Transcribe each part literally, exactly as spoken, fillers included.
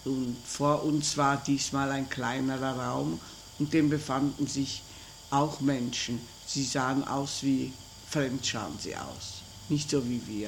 Und vor uns war diesmal ein kleinerer Raum und dem befanden sich auch Menschen. Sie sahen aus wie, fremd schauen sie aus, nicht so wie wir.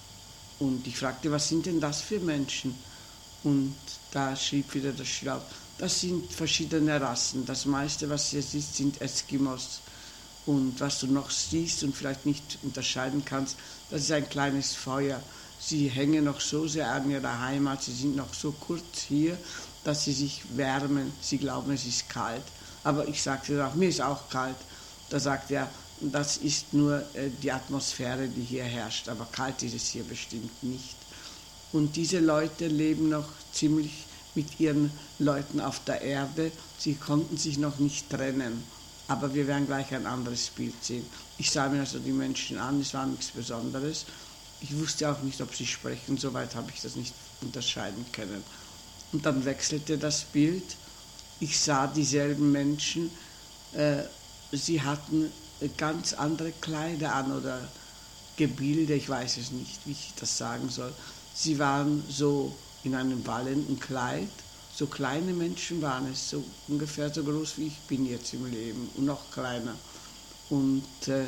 Und ich fragte, was sind denn das für Menschen? Und da schrieb wieder der Schüler, das sind verschiedene Rassen. Das meiste, was hier siehst, sind Eskimos. Und was du noch siehst und vielleicht nicht unterscheiden kannst, das ist ein kleines Feuer. Sie hängen noch so sehr an ihrer Heimat, sie sind noch so kurz hier, dass sie sich wärmen. Sie glauben, es ist kalt. Aber ich sagte auch, mir ist auch kalt. Da sagt er, das ist nur äh, die Atmosphäre, die hier herrscht, aber kalt ist es hier bestimmt nicht. Und diese Leute leben noch ziemlich mit ihren Leuten auf der Erde. Sie konnten sich noch nicht trennen. Aber wir werden gleich ein anderes Bild sehen. Ich sah mir also die Menschen an, es war nichts Besonderes. Ich wusste auch nicht, ob sie sprechen, soweit habe ich das nicht unterscheiden können. Und dann wechselte das Bild. Ich sah dieselben Menschen, äh, sie hatten ganz andere Kleider an oder Gebilde, ich weiß es nicht, wie ich das sagen soll. Sie waren so in einem wallenden Kleid, so kleine Menschen waren es, so ungefähr so groß wie ich bin jetzt im Leben und noch kleiner. Und äh,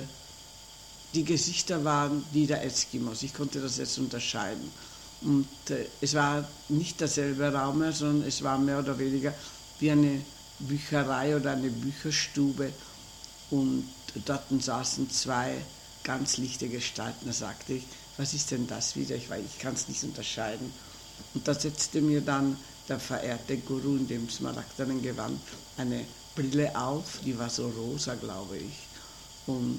die Gesichter waren die der Eskimos, ich konnte das jetzt unterscheiden. Und äh, es war nicht derselbe Raum mehr, sondern es war mehr oder weniger wie eine Bücherei oder eine Bücherstube. Und dort saßen zwei ganz lichte Gestalten. Da sagte ich, was ist denn das wieder? Ich, ich kann es nicht unterscheiden. Und da setzte mir dann der verehrte Guru in dem smaragdenen Gewand eine Brille auf, die war so rosa, glaube ich. Und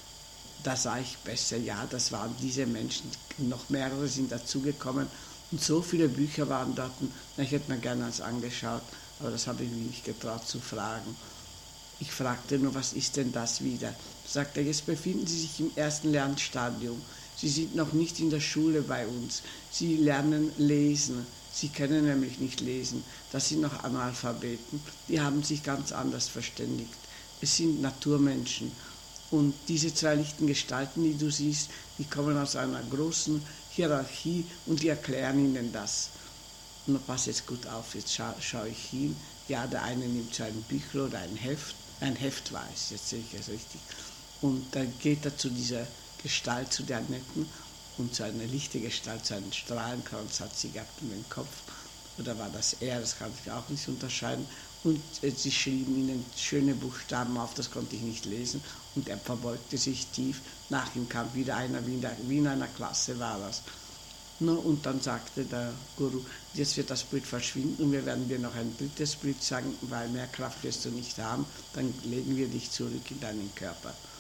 da sah ich besser, ja, das waren diese Menschen, noch mehrere sind dazugekommen und so viele Bücher waren dort. Ich hätte mir gerne eins angeschaut, aber das habe ich mich nicht getraut zu fragen. Ich fragte nur, was ist denn das wieder? Da sagte er, jetzt befinden Sie sich im ersten Lernstadium. Sie sind noch nicht in der Schule bei uns. Sie lernen lesen. Sie können nämlich nicht lesen. Das sind noch Analphabeten. Die haben sich ganz anders verständigt. Es sind Naturmenschen. Und diese zwei lichten Gestalten, die du siehst, die kommen aus einer großen Hierarchie und die erklären ihnen das. Und pass jetzt gut auf, jetzt scha schaue ich hin. Ja, der eine nimmt so ein Büchlein oder ein Heft. Ein Heft weiß, jetzt sehe ich es richtig. Und dann geht er zu dieser Gestalt, zu der Netten, und so eine lichte Gestalt, so einen Strahlenkranz hat sie gehabt um den Kopf. Oder war das er, das kann ich auch nicht unterscheiden. Und äh, sie schrieben ihnen schöne Buchstaben auf, das konnte ich nicht lesen. Und er verbeugte sich tief. Nach ihm kam wieder einer, wie in, der, wie in einer Klasse war das. No, und dann sagte der Guru, jetzt wird das Bild verschwinden und wir werden dir noch ein drittes Bild sagen, weil mehr Kraft wirst du nicht haben, dann legen wir dich zurück in deinen Körper.